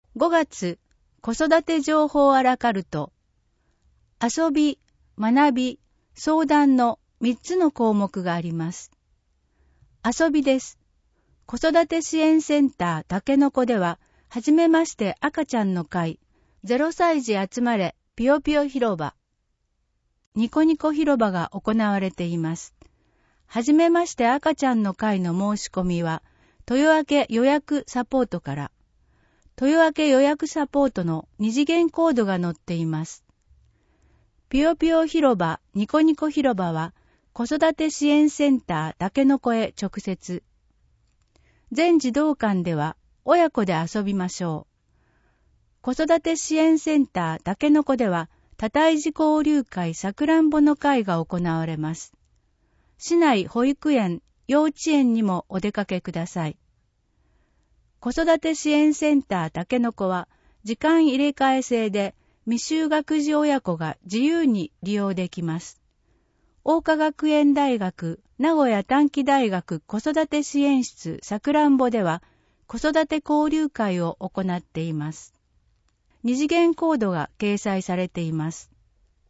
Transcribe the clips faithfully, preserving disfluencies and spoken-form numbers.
ごがつ、子育て情報アラカルト。遊び、学び、相談のみっつの項目があります。遊びです。子育て支援センターたけのこでは、はじめまして赤ちゃんの会、ゼロさい児集まれぴよぴよ広場、ニコニコ広場が行われています。はじめまして赤ちゃんの会の申し込みは、豊明予約サポートから、豊明予約サポートの二次元コードが載っています。ぴよぴよ広場、ニコニコ広場は、子育て支援センターたけのこへ直接。全児童館では、親子で遊びましょう。子育て支援センターたけのこでは、多胎児交流会さくらんぼの会が行われます。市内保育園、幼稚園にもお出かけください。子育て支援センターたけのこは、時間入れ替え制で、未就学児親子が自由に利用できます。桜花学園大学、名古屋短期大学子育て支援室さくらんぼでは、子育て交流会を行っています。二次元コードが掲載されています。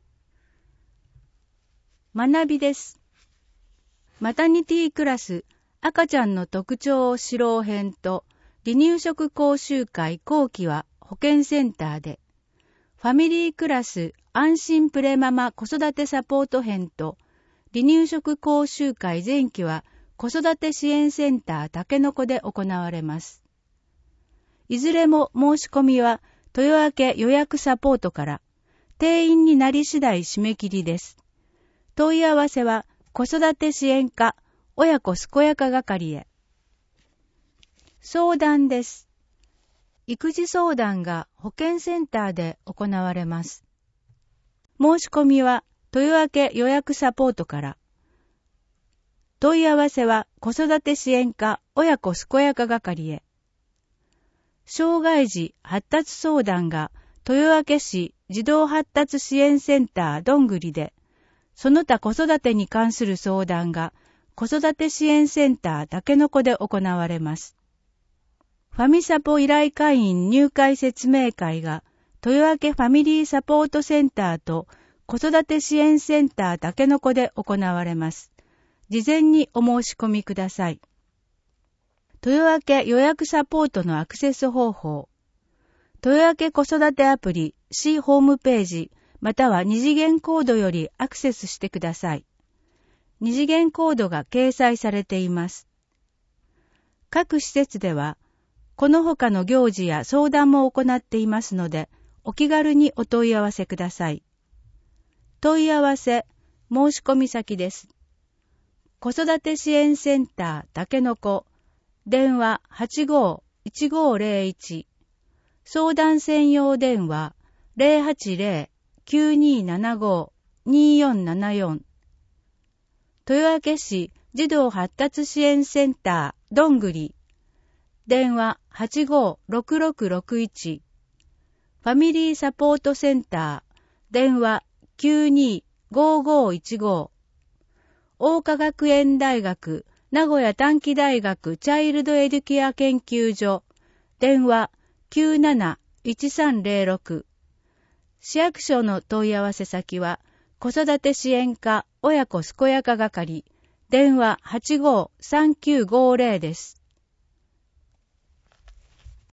学びです。マタニティクラス、赤ちゃんの特徴を知ろう編と、離乳食講習会後期は保健センターで、ファミリークラス、安心プレママ子育てサポート編と、離乳食講習会前期は子育て支援センターたけのこで行われます。いずれも申し込みは豊明予約サポートから、定員になり次第締め切りです。問い合わせは子育て支援課親子健やか係へ。相談です。育児相談が保健センターで行われます。申し込みは豊明予約サポートから。問い合わせは子育て支援課親子健やか係へ。障害児発達相談が豊明市児童発達支援センターどんぐりで、その他子育てに関する相談が子育て支援センターたけのこで行われます。ファミサポ依頼会員入会説明会が豊明ファミリーサポートセンターと子育て支援センターたけのこで行われます。事前にお申し込みください。豊明予約サポートのアクセス方法。豊明子育てアプリ C ホームページまたは二次元コードよりアクセスしてください。二次元コードが掲載されています。各施設ではこの他の行事や相談も行っていますので、お気軽にお問い合わせください。問い合わせ、申し込み先です。子育て支援センターたけのこ、電話 はちごーいちごーぜろいち、相談専用電話 ゼロはちゼロ きゅうにーななごー にーよんななよん、豊明市児童発達支援センターどんぐり、電話 はちごーろくろくろくいち、ファミリーサポートセンター、電話きゅうにーごーごーいちごー、桜花学園大学、名古屋短期大学チャイルドエデュケア研究所、電話きゅうなないちさんゼロろく、市役所の問い合わせ先は、子育て支援課親子健やか係、電話 はちごーさんきゅうごーぜろ です。